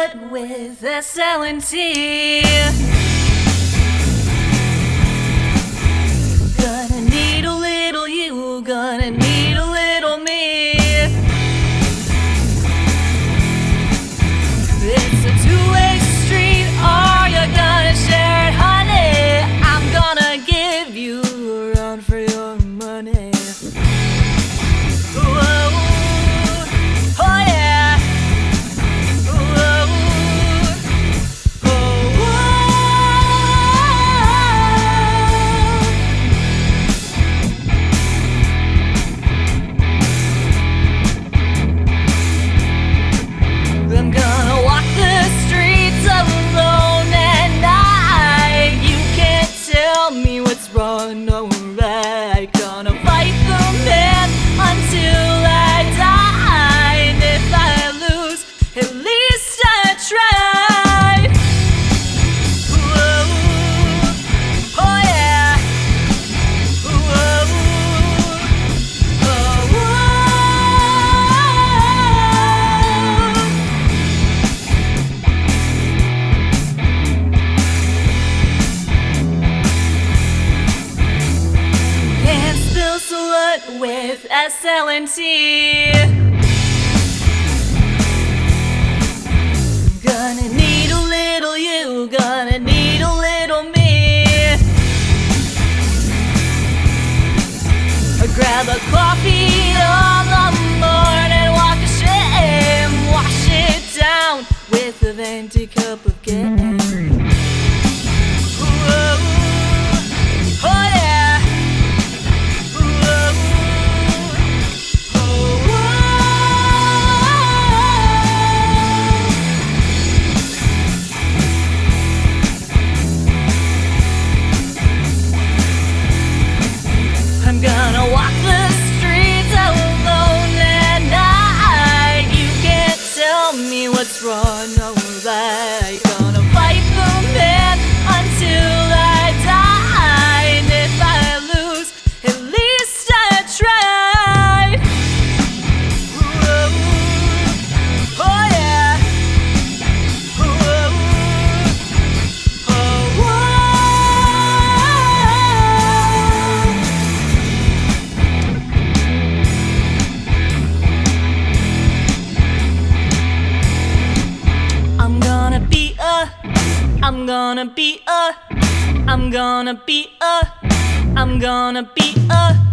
slut with SLNT. Gonna need a little you, gonna need a little me. It's a two-way street, are you gonna share it, honey? I'm gonna give you a run for your money. Whoa, oh yeah. Whoa, oh, I'm gonna walk the streets alone at night. You can't tell me what's wrong or right. Gonna fight the man until I die. And if I lose, at least I tried. Whoa, oh yeah. Whoa, oh, can't spill slut with SLNT. Gonna need a little you, gonna need a little me. Grab a coffee on the morning, walk a shame, wash it down with a venti cup of game. Whoa, oh yeah. Whoa, oh, I'm gonna walk the streets alone at night. You can't tell me what's wrong or right. Gonna fight the man until I die. And if I lose, at least I tried. Whoa, oh yeah. Whoa, oh, I'm gonna be a, I'm gonna be a, I'm gonna be a, I'm gonna be a